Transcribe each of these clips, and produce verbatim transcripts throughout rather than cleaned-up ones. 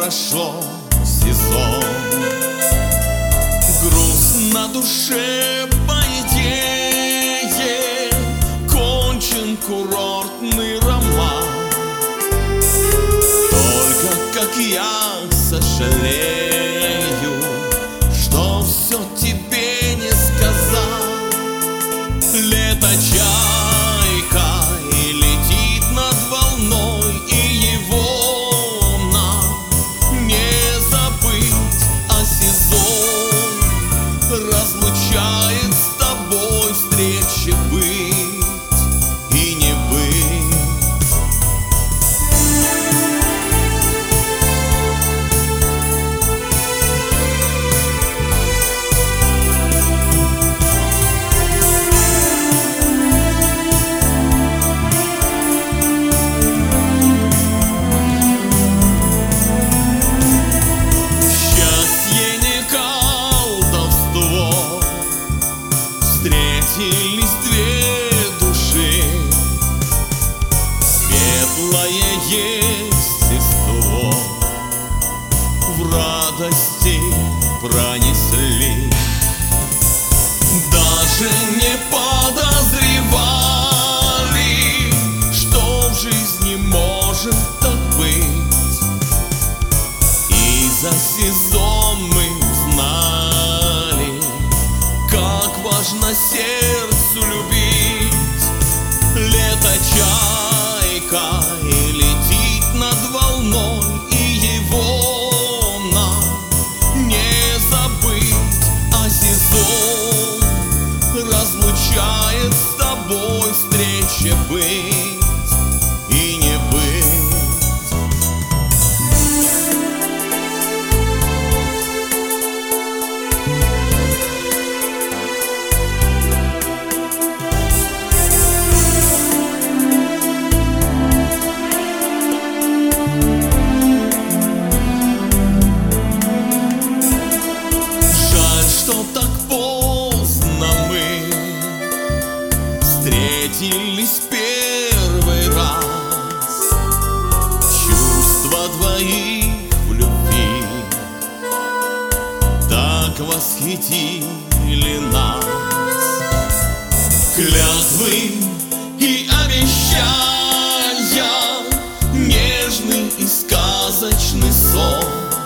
прошел сезон. Груз на душе, по идее, кончен курортный роман. Только как я сожалею, что все тебе не сказал. Лето чайка и летит над волной, и его нам не забыть, а сезон разлучает с тобой встречи быть и не быть. Встретились две души, светлое естество в радости пронесли. Даже не подозревали, что в жизни может так быть. И за сезон мы знали, как важно сердцу любить. Лето чайка и летит над волной, и его нам не забыть, а сезон разлучает с тобой встречи быть и не быть. Так поздно мы встретились первый раз. Чувства двоих в любви так восхитили нас. Клятвы и обещания, нежный и сказочный сон,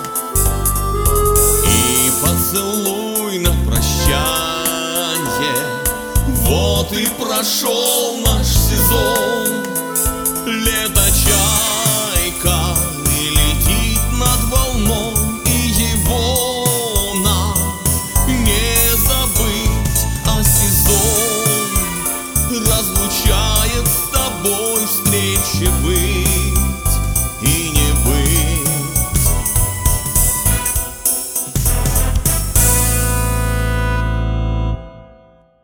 и поцелуй на прощанье. Вот и прошел наш сезон. Лето чайка и летит над волной, и его нам не забыть, а сезон разлучает с тобой встречи быть.